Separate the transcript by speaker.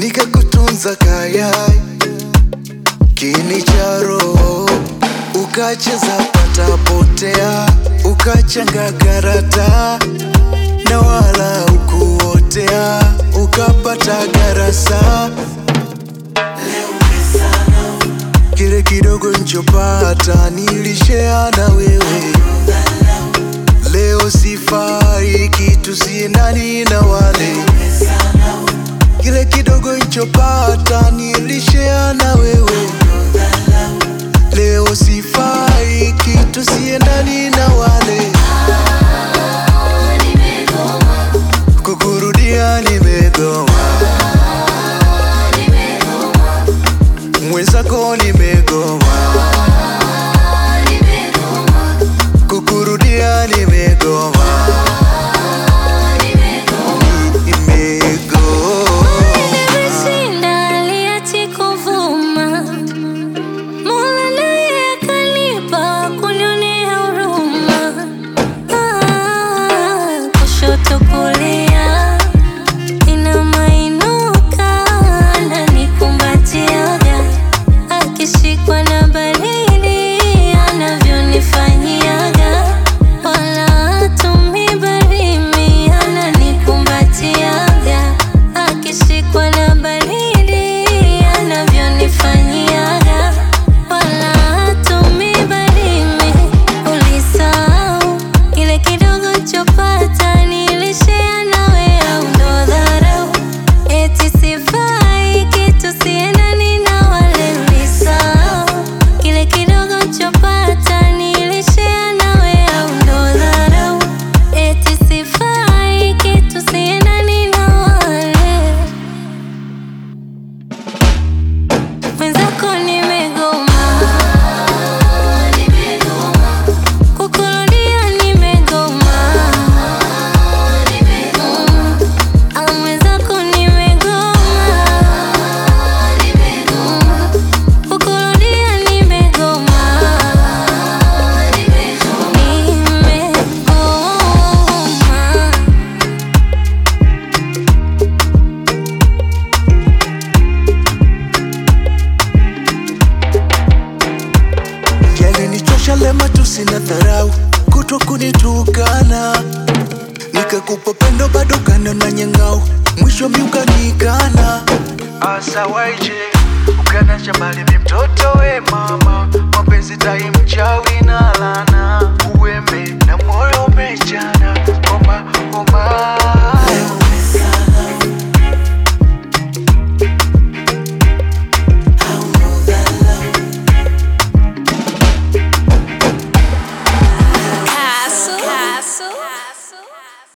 Speaker 1: nikakutunza kaya kini cha roho, ukacheza pata potea, ukachanga karata na wala ukuotea, ukapata garasa. Kile kidogo nchopata nilishare na wewe, leo sifai kitu siendani na wale. Kile kidogo nchopata nilishare na wewe, leo sifai kitu siendani na wale. Kukurudia nimegoma, mwenzako nimegoma, kukurudia nimegoma. Lema tu sina dharau, kutwa kunitukana, nikakupa pendo bado kando na nyangau, mwisho miuka nikana. Asa waije, ukana chambali mi mtoto we mama, mapenzi tai mchawi na lana.